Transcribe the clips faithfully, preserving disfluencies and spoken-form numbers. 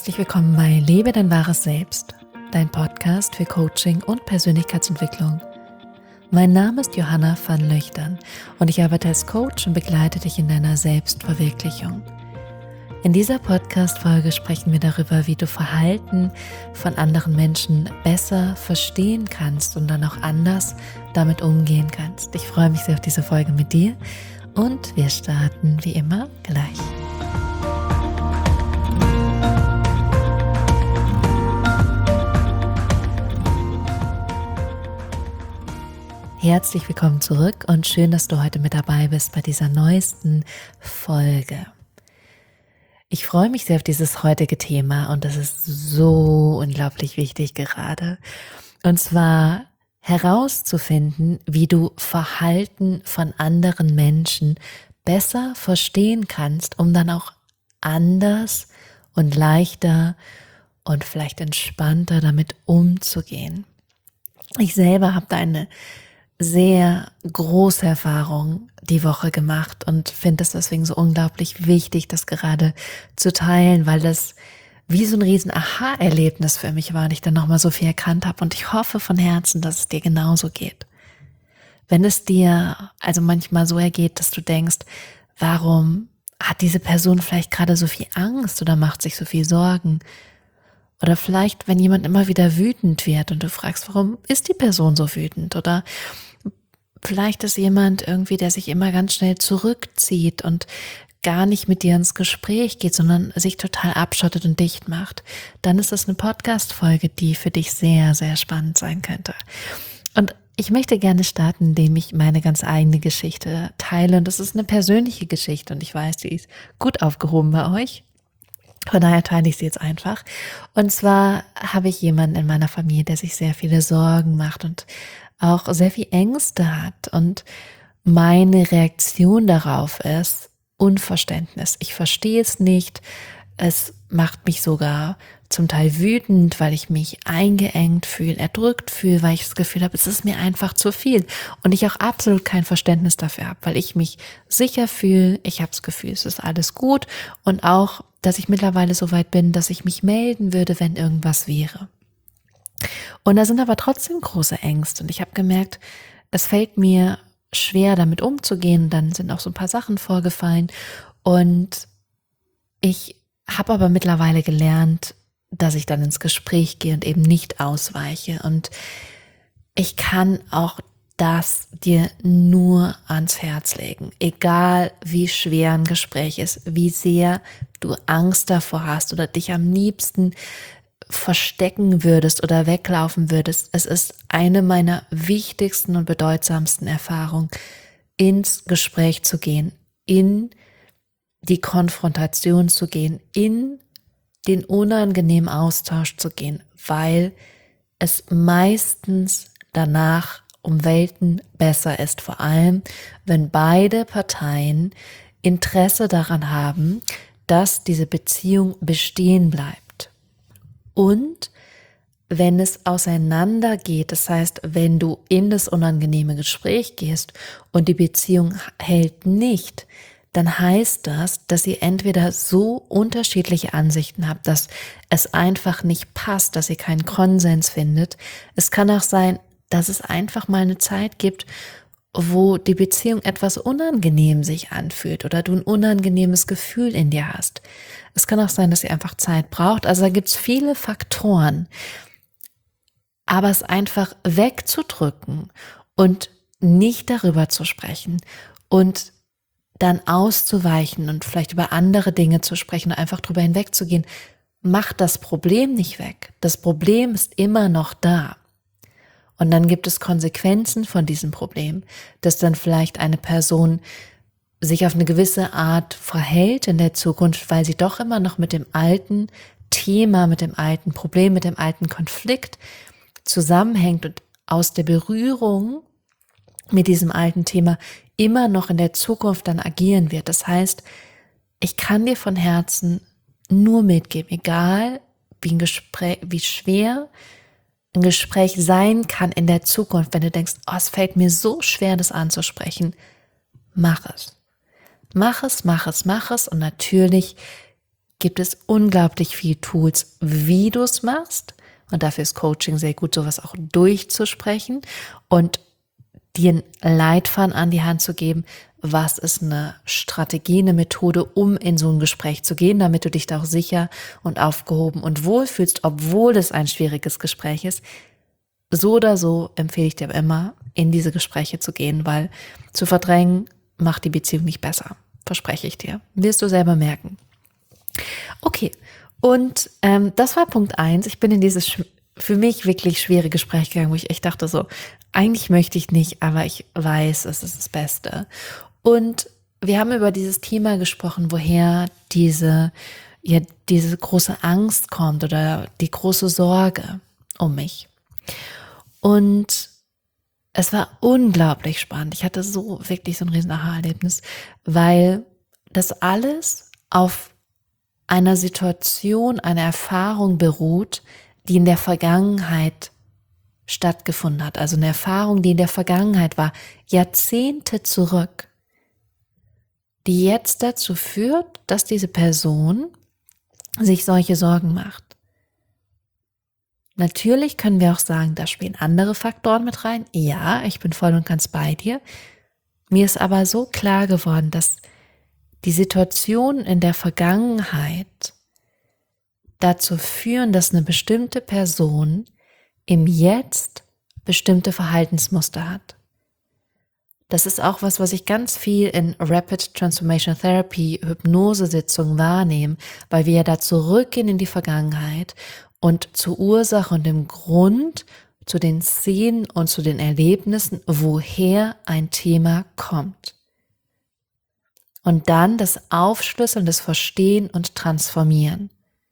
Herzlich willkommen bei Lebe dein wahres Selbst, dein Podcast für Coaching und Persönlichkeitsentwicklung. Mein Name ist Johanna van Löchtern und ich arbeite als Coach und begleite dich in deiner Selbstverwirklichung. In dieser Podcast-Folge sprechen wir darüber, wie du Verhalten von anderen Menschen besser verstehen kannst und dann auch anders damit umgehen kannst. Ich freue mich sehr auf diese Folge mit dir und wir starten wie immer gleich. Herzlich willkommen zurück und schön, dass du heute mit dabei bist bei dieser neuesten Folge. Ich freue mich sehr auf dieses heutige Thema und das ist so unglaublich wichtig gerade. Und zwar herauszufinden, wie du Verhalten von anderen Menschen besser verstehen kannst, um dann auch anders und leichter und vielleicht entspannter damit umzugehen. Ich selber habe da eine sehr große Erfahrung die Woche gemacht und finde es deswegen so unglaublich wichtig, das gerade zu teilen, weil das wie so ein riesen Aha-Erlebnis für mich war und ich dann nochmal so viel erkannt habe und ich hoffe von Herzen, dass es dir genauso geht. Wenn es dir also manchmal so ergeht, dass du denkst, warum hat diese Person vielleicht gerade so viel Angst oder macht sich so viel Sorgen? Oder vielleicht, wenn jemand immer wieder wütend wird und du fragst, warum ist die Person so wütend? Oder vielleicht ist jemand irgendwie, der sich immer ganz schnell zurückzieht und gar nicht mit dir ins Gespräch geht, sondern sich total abschottet und dicht macht. Dann ist das eine Podcast-Folge, die für dich sehr, sehr spannend sein könnte. Und ich möchte gerne starten, indem ich meine ganz eigene Geschichte teile. Und das ist eine persönliche Geschichte und ich weiß, die ist gut aufgehoben bei euch. Von daher teile ich sie jetzt einfach. Und zwar habe ich jemanden in meiner Familie, der sich sehr viele Sorgen macht und auch sehr viel Ängste hat. Und meine Reaktion darauf ist Unverständnis. Ich verstehe es nicht. Es macht mich sogar zum Teil wütend, weil ich mich eingeengt fühle, erdrückt fühle, weil ich das Gefühl habe, es ist mir einfach zu viel. Und ich auch absolut kein Verständnis dafür habe, weil ich mich sicher fühle. Ich habe das Gefühl, es ist alles gut. Und auch, dass ich mittlerweile so weit bin, dass ich mich melden würde, wenn irgendwas wäre. Und da sind aber trotzdem große Ängste. Und ich habe gemerkt, es fällt mir schwer, damit umzugehen. Dann sind auch so ein paar Sachen vorgefallen. Und ich habe aber mittlerweile gelernt, dass ich dann ins Gespräch gehe und eben nicht ausweiche. Und ich kann auch das dir nur ans Herz legen. Egal wie schwer ein Gespräch ist, wie sehr du Angst davor hast oder dich am liebsten verstecken würdest oder weglaufen würdest. Es ist eine meiner wichtigsten und bedeutsamsten Erfahrungen, ins Gespräch zu gehen, in die Konfrontation zu gehen, in den unangenehmen Austausch zu gehen, weil es meistens danach um Welten besser ist, vor allem wenn beide Parteien Interesse daran haben, dass diese Beziehung bestehen bleibt. Und wenn es auseinandergeht, das heißt, wenn du in das unangenehme Gespräch gehst und die Beziehung hält nicht, dann heißt das, dass ihr entweder so unterschiedliche Ansichten habt, dass es einfach nicht passt, dass ihr keinen Konsens findet. Es kann auch sein, dass es einfach mal eine Zeit gibt, wo die Beziehung etwas unangenehm sich anfühlt oder du ein unangenehmes Gefühl in dir hast. Es kann auch sein, dass ihr einfach Zeit braucht. Also da gibt es viele Faktoren. Aber es einfach wegzudrücken und nicht darüber zu sprechen und dann auszuweichen und vielleicht über andere Dinge zu sprechen und einfach drüber hinwegzugehen, macht das Problem nicht weg. Das Problem ist immer noch da. Und dann gibt es Konsequenzen von diesem Problem, dass dann vielleicht eine Person sich auf eine gewisse Art verhält in der Zukunft, weil sie doch immer noch mit dem alten Thema, mit dem alten Problem, mit dem alten Konflikt zusammenhängt und aus der Berührung mit diesem alten Thema immer noch in der Zukunft dann agieren wird. Das heißt, ich kann dir von Herzen nur mitgeben, egal wie ein Gespräch, wie schwer ein Gespräch sein kann in der Zukunft, wenn du denkst, oh, es fällt mir so schwer, das anzusprechen, mach es. Mach es, mach es, mach es und natürlich gibt es unglaublich viele Tools, wie du es machst. Und dafür ist Coaching sehr gut, sowas auch durchzusprechen und dir einen Leitfaden an die Hand zu geben, was ist eine Strategie, eine Methode, um in so ein Gespräch zu gehen, damit du dich da auch sicher und aufgehoben und wohlfühlst, obwohl es ein schwieriges Gespräch ist. So oder so empfehle ich dir immer, in diese Gespräche zu gehen, weil zu verdrängen macht die Beziehung nicht besser. Verspreche ich dir. Wirst du selber merken. Okay, und ähm, das war Punkt eins. Ich bin in dieses sch- für mich wirklich schwere Gespräch gegangen, wo ich echt dachte so, eigentlich möchte ich nicht, aber ich weiß, es ist das Beste. Und wir haben über dieses Thema gesprochen, woher diese, ja, diese große Angst kommt oder die große Sorge um mich. Und es war unglaublich spannend. Ich hatte so wirklich so ein riesen Aha-Erlebnis, weil das alles auf einer Situation, einer Erfahrung beruht, die in der Vergangenheit stattgefunden hat. Also eine Erfahrung, die in der Vergangenheit war, Jahrzehnte zurück, die jetzt dazu führt, dass diese Person sich solche Sorgen macht. Natürlich können wir auch sagen, da spielen andere Faktoren mit rein. Ja, ich bin voll und ganz bei dir. Mir ist aber so klar geworden, dass die Situationen in der Vergangenheit dazu führen, dass eine bestimmte Person im Jetzt bestimmte Verhaltensmuster hat. Das ist auch was, was ich ganz viel in Rapid Transformation Therapy Hypnosesitzungen wahrnehme, weil wir ja da zurückgehen in die Vergangenheit und zur Ursache und dem Grund, zu den Szenen und zu den Erlebnissen, woher ein Thema kommt. Und dann das Aufschlüsseln, das Verstehen und Transformieren.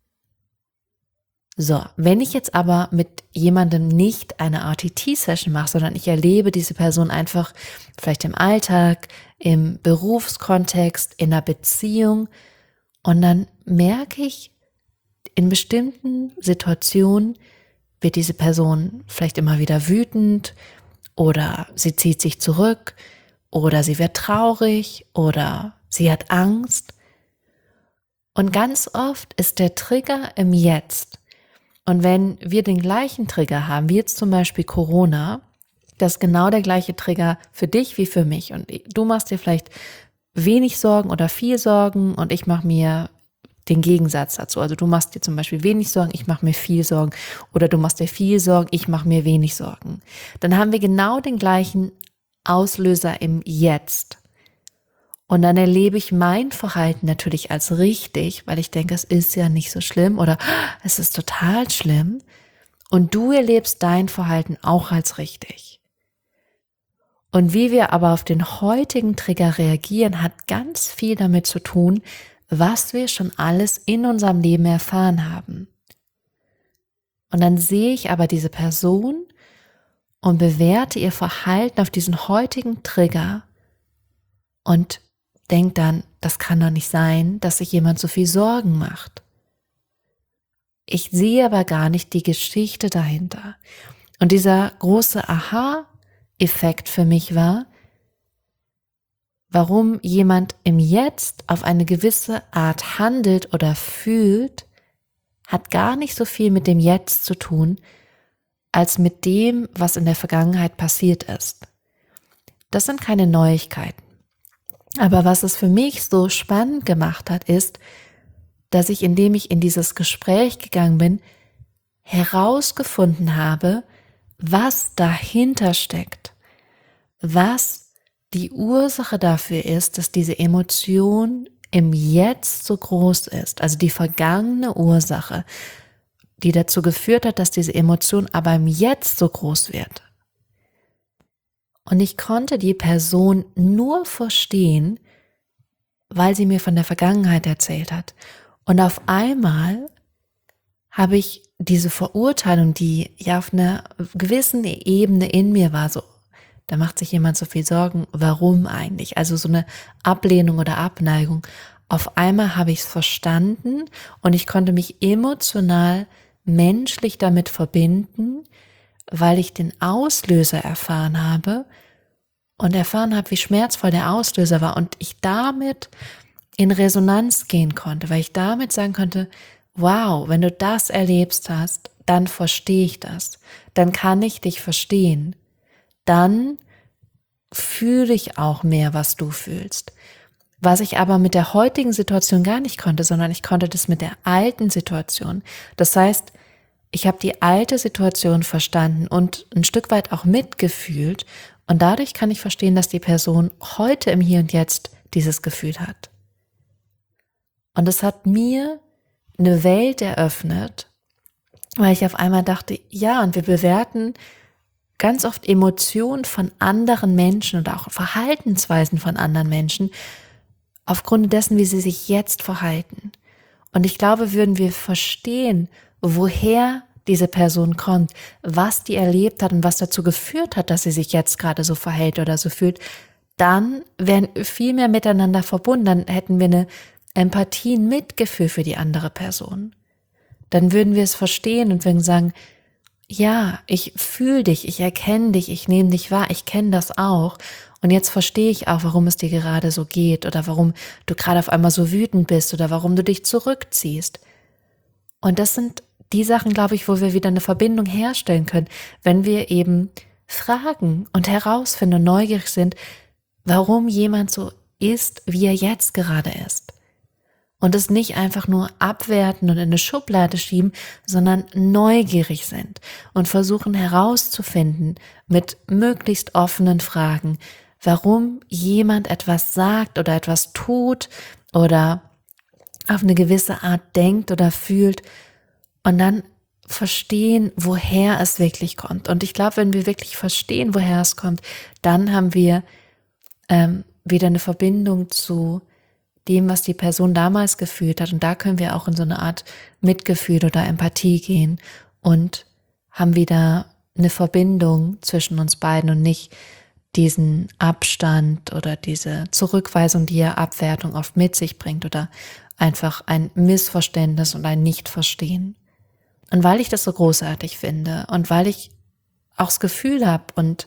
So, wenn ich jetzt aber mit jemandem nicht eine R T T-Session mache, sondern ich erlebe diese Person einfach vielleicht im Alltag, im Berufskontext, in einer Beziehung und dann merke ich, in bestimmten Situationen wird diese Person vielleicht immer wieder wütend oder sie zieht sich zurück oder sie wird traurig oder sie hat Angst. Und ganz oft ist der Trigger im Jetzt. Und wenn wir den gleichen Trigger haben, wie jetzt zum Beispiel Corona, das ist genau der gleiche Trigger für dich wie für mich. Und du machst dir vielleicht wenig Sorgen oder viel Sorgen und ich mache mir den Gegensatz dazu. Also du machst dir zum Beispiel wenig Sorgen, ich mache mir viel Sorgen. Oder du machst dir viel Sorgen, ich mache mir wenig Sorgen. Dann haben wir genau den gleichen Auslöser im Jetzt. Und dann erlebe ich mein Verhalten natürlich als richtig, weil ich denke, es ist ja nicht so schlimm oder es ist total schlimm. Und du erlebst dein Verhalten auch als richtig. Und wie wir aber auf den heutigen Trigger reagieren, hat ganz viel damit zu tun, was wir schon alles in unserem Leben erfahren haben. Und dann sehe ich aber diese Person und bewerte ihr Verhalten auf diesen heutigen Trigger und denke dann, das kann doch nicht sein, dass sich jemand so viel Sorgen macht. Ich sehe aber gar nicht die Geschichte dahinter. Und dieser große Aha-Effekt für mich war, warum jemand im Jetzt auf eine gewisse Art handelt oder fühlt, hat gar nicht so viel mit dem Jetzt zu tun, als mit dem, was in der Vergangenheit passiert ist. Das sind keine Neuigkeiten. Aber was es für mich so spannend gemacht hat, ist, dass ich, indem ich in dieses Gespräch gegangen bin, herausgefunden habe, was dahinter steckt, was die Ursache dafür ist, dass diese Emotion im Jetzt so groß ist, also die vergangene Ursache, die dazu geführt hat, dass diese Emotion aber im Jetzt so groß wird. Und ich konnte die Person nur verstehen, weil sie mir von der Vergangenheit erzählt hat. Und auf einmal habe ich diese Verurteilung, die ja auf einer gewissen Ebene in mir war, so, da macht sich jemand so viel Sorgen, warum eigentlich? Also so eine Ablehnung oder Abneigung. Auf einmal habe ich es verstanden und ich konnte mich emotional, menschlich damit verbinden, weil ich den Auslöser erfahren habe und erfahren habe, wie schmerzvoll der Auslöser war und ich damit in Resonanz gehen konnte, weil ich damit sagen konnte, wow, wenn du das erlebst hast, dann verstehe ich das, dann kann ich dich verstehen, dann fühle ich auch mehr, was du fühlst. Was ich aber mit der heutigen Situation gar nicht konnte, sondern ich konnte das mit der alten Situation. Das heißt, ich habe die alte Situation verstanden und ein Stück weit auch mitgefühlt und dadurch kann ich verstehen, dass die Person heute im Hier und Jetzt dieses Gefühl hat. Und es hat mir eine Welt eröffnet, weil ich auf einmal dachte, ja, und wir bewerten ganz oft Emotionen von anderen Menschen oder auch Verhaltensweisen von anderen Menschen aufgrund dessen, wie sie sich jetzt verhalten. Und ich glaube, würden wir verstehen, woher diese Person kommt, was die erlebt hat und was dazu geführt hat, dass sie sich jetzt gerade so verhält oder so fühlt, dann wären wir viel mehr miteinander verbunden, dann hätten wir eine Empathie, ein Mitgefühl für die andere Person. Dann würden wir es verstehen und würden sagen, ja, ich fühle dich, ich erkenne dich, ich nehme dich wahr, ich kenne das auch. Und jetzt verstehe ich auch, warum es dir gerade so geht oder warum du gerade auf einmal so wütend bist oder warum du dich zurückziehst. Und das sind die Sachen, glaube ich, wo wir wieder eine Verbindung herstellen können, wenn wir eben fragen und herausfinden und neugierig sind, warum jemand so ist, wie er jetzt gerade ist. Und es nicht einfach nur abwerten und in eine Schublade schieben, sondern neugierig sind und versuchen herauszufinden mit möglichst offenen Fragen, warum jemand etwas sagt oder etwas tut oder auf eine gewisse Art denkt oder fühlt und dann verstehen, woher es wirklich kommt. Und ich glaube, wenn wir wirklich verstehen, woher es kommt, dann haben wir ähm, wieder eine Verbindung zu dem, was die Person damals gefühlt hat. Und da können wir auch in so eine Art Mitgefühl oder Empathie gehen und haben wieder eine Verbindung zwischen uns beiden und nicht diesen Abstand oder diese Zurückweisung, die ja Abwertung oft mit sich bringt oder einfach ein Missverständnis und ein Nichtverstehen. Und weil ich das so großartig finde und weil ich auch das Gefühl habe und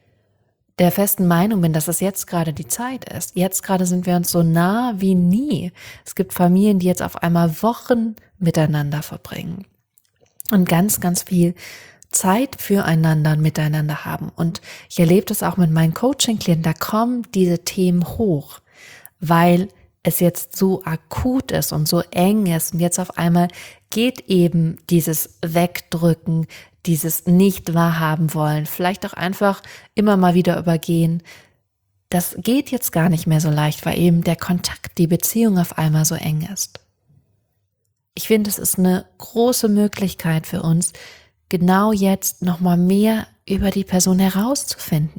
der festen Meinung bin, dass es jetzt gerade die Zeit ist. Jetzt gerade sind wir uns so nah wie nie. Es gibt Familien, die jetzt auf einmal Wochen miteinander verbringen und ganz, ganz viel Zeit füreinander und miteinander haben. Und ich erlebe das auch mit meinen Coaching-Klienten, da kommen diese Themen hoch, weil es jetzt so akut ist und so eng ist und jetzt auf einmal geht eben dieses Wegdrücken, dieses nicht wahrhaben wollen, vielleicht auch einfach immer mal wieder übergehen. Das geht jetzt gar nicht mehr so leicht, weil eben der Kontakt, die Beziehung auf einmal so eng ist. Ich finde, es ist eine große Möglichkeit für uns, genau jetzt nochmal mehr über die Person herauszufinden.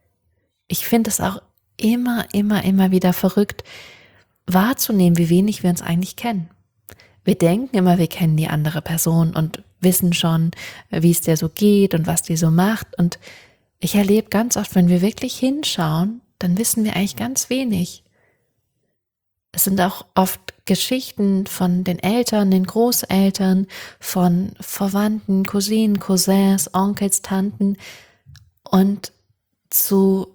Ich finde es auch immer, immer, immer wieder verrückt, wahrzunehmen, wie wenig wir uns eigentlich kennen. Wir denken immer, wir kennen die andere Person und wissen schon, wie es der so geht und was die so macht. Und ich erlebe ganz oft, wenn wir wirklich hinschauen, dann wissen wir eigentlich ganz wenig. Es sind auch oft Geschichten von den Eltern, den Großeltern, von Verwandten, Cousinen, Cousins, Onkels, Tanten. Und zu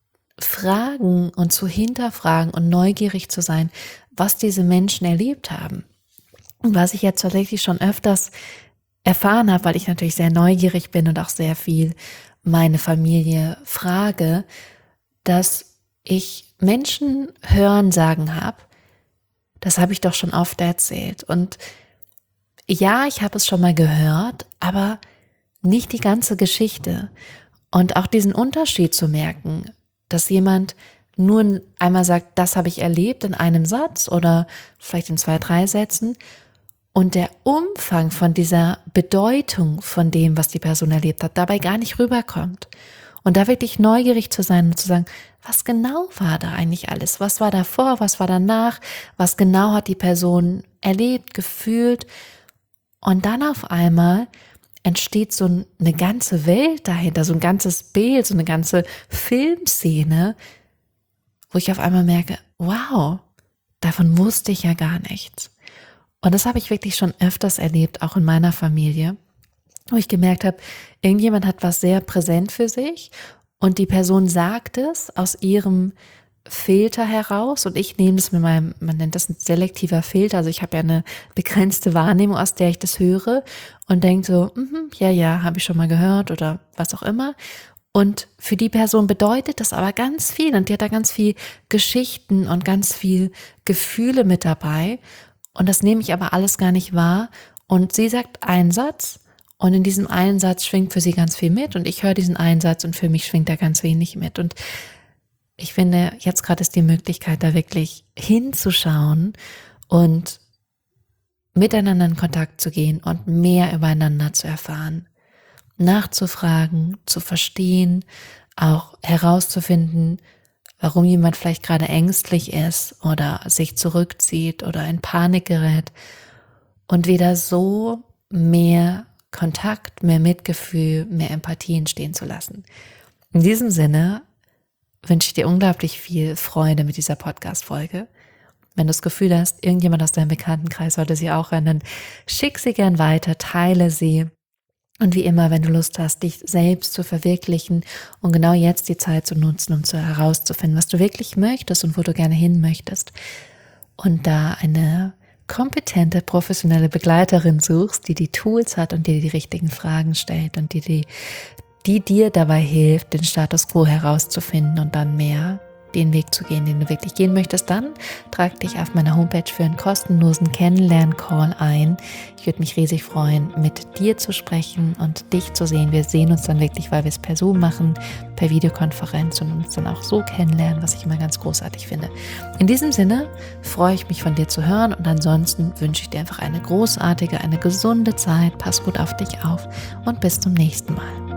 fragen und zu hinterfragen und neugierig zu sein, was diese Menschen erlebt haben. Und was ich jetzt tatsächlich schon öfters erfahren habe, weil ich natürlich sehr neugierig bin und auch sehr viel meine Familie frage, dass ich Menschen hören sagen habe, das habe ich doch schon oft erzählt. Und ja, ich habe es schon mal gehört, aber nicht die ganze Geschichte. Und auch diesen Unterschied zu merken, dass jemand nur einmal sagt, das habe ich erlebt in einem Satz oder vielleicht in zwei, drei Sätzen und der Umfang von dieser Bedeutung von dem, was die Person erlebt hat, dabei gar nicht rüberkommt. Und da wirklich neugierig zu sein und zu sagen, was genau war da eigentlich alles? Was war davor? Was war danach? Was genau hat die Person erlebt, gefühlt? Und dann auf einmal entsteht so eine ganze Welt dahinter, so ein ganzes Bild, so eine ganze Filmszene, wo ich auf einmal merke, wow, davon wusste ich ja gar nichts. Und das habe ich wirklich schon öfters erlebt, auch in meiner Familie, wo ich gemerkt habe, irgendjemand hat was sehr präsent für sich und die Person sagt es aus ihrem Filter heraus und ich nehme das mit meinem, man nennt das ein selektiver Filter, also ich habe ja eine begrenzte Wahrnehmung, aus der ich das höre und denke so, mm, ja, ja, habe ich schon mal gehört oder was auch immer. Und für die Person bedeutet das aber ganz viel und die hat da ganz viel Geschichten und ganz viel Gefühle mit dabei und das nehme ich aber alles gar nicht wahr und sie sagt einen Satz und in diesem einen Satz schwingt für sie ganz viel mit und ich höre diesen einen Satz und für mich schwingt da ganz wenig mit und ich finde, jetzt gerade ist die Möglichkeit, da wirklich hinzuschauen und miteinander in Kontakt zu gehen und mehr übereinander zu erfahren, nachzufragen, zu verstehen, auch herauszufinden, warum jemand vielleicht gerade ängstlich ist oder sich zurückzieht oder in Panik gerät und wieder so mehr Kontakt, mehr Mitgefühl, mehr Empathie entstehen zu lassen. In diesem Sinne wünsche ich dir unglaublich viel Freude mit dieser Podcast-Folge. Wenn du das Gefühl hast, irgendjemand aus deinem Bekanntenkreis sollte sie auch hören, dann schick sie gern weiter, teile sie. Und wie immer, wenn du Lust hast, dich selbst zu verwirklichen und genau jetzt die Zeit zu nutzen, um zu herauszufinden, was du wirklich möchtest und wo du gerne hin möchtest. Und da eine kompetente, professionelle Begleiterin suchst, die die Tools hat und dir die richtigen Fragen stellt und die die die dir dabei hilft, den Status Quo herauszufinden und dann mehr den Weg zu gehen, den du wirklich gehen möchtest, dann trag dich auf meiner Homepage für einen kostenlosen Kennenlern-Call ein. Ich würde mich riesig freuen, mit dir zu sprechen und dich zu sehen. Wir sehen uns dann wirklich, weil wir es per Zoom machen, per Videokonferenz und uns dann auch so kennenlernen, was ich immer ganz großartig finde. In diesem Sinne freue ich mich, von dir zu hören und ansonsten wünsche ich dir einfach eine großartige, eine gesunde Zeit. Pass gut auf dich auf und bis zum nächsten Mal.